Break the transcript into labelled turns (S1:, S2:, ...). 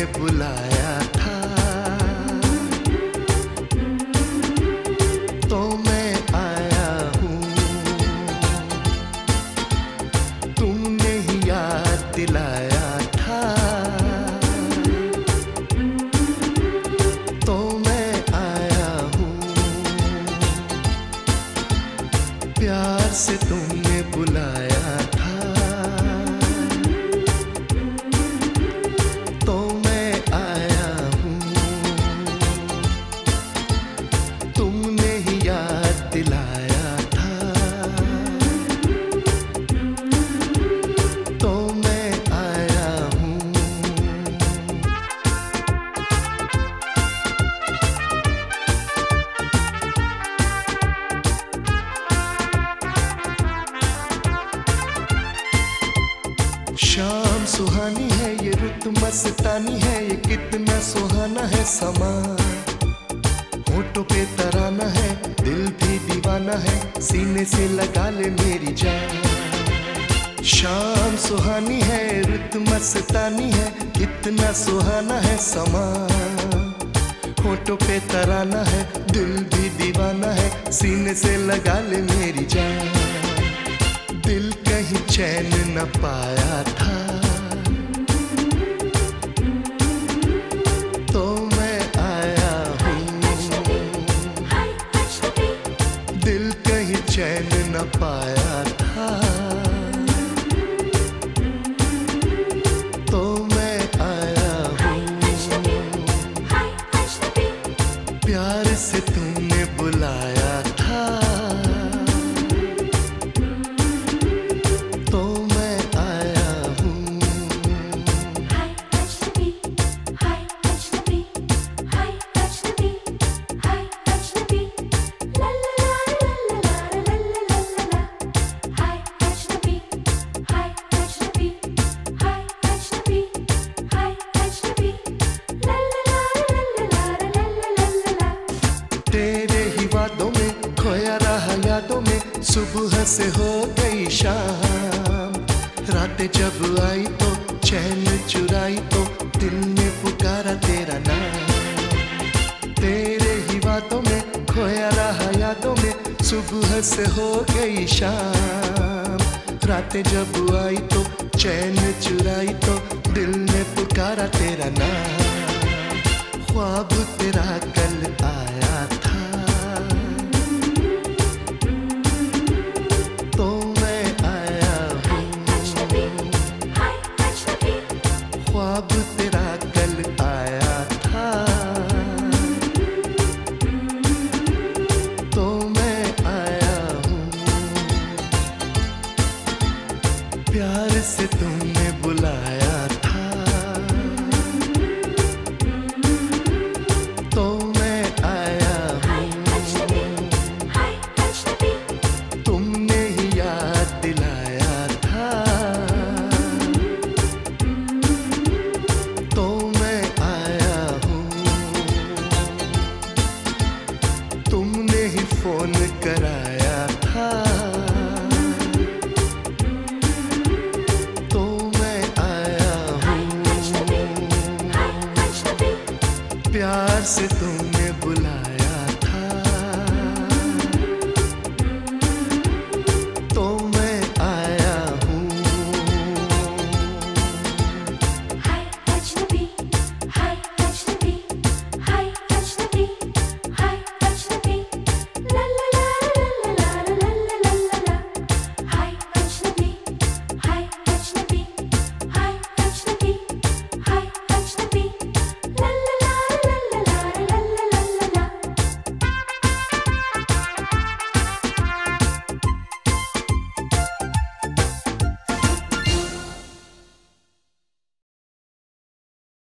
S1: बुलाया था तो मैं आया हूँ। तुमने ही याद दिलाया था तो मैं आया हूँ। प्यार से तुमने बुलाया था तो मैं आया हूँ। तुमने ही याद दिलाया था तो मैं आया हूँ। शाम सुहानी है ये रुत मस्तानी है ये कितना सुहाना है समा। होठों पे तराना है दिल भी दीवाना है सीने से लगा ले मेरी जान। शाम सुहानी है रुत मस्तानी है कितना सुहाना है समा। होठों पे तराना है दिल भी दीवाना है सीने से लगा ले मेरी जान। दिल कहीं चैन न पाया था तो मैं आया हूँ। दिल कहीं चैन न पाया था तो मैं आया हूँ। प्यार से तुमने बुलाया था तो मैं आया हूँ। तेरे ही वादों में खोया रहा यादों में सुबह से हो गई शाम। रातें जब आई तो चैन चुराई तो दिल ने पुकारा तेरा नाम। तेरे ही वादों में खोया रहा यादों में सुबह से हो गई शाम। रातें जब आई तो चैन चुराई तो दिल ने पुकारा तेरा नाम। ख्वाब तेरा कल आया था तो मैं आया हूँ। ख्वाब तेरा कल आया था तो मैं आया हूँ। प्यार से तुमने बुलाया था तो मैं आया हूँ। तुमने ही याद दिलाया था तो मैं आया हूँ। तुमने ही फोन कराया था तो मैं आया हूँ। प्यार से तुमने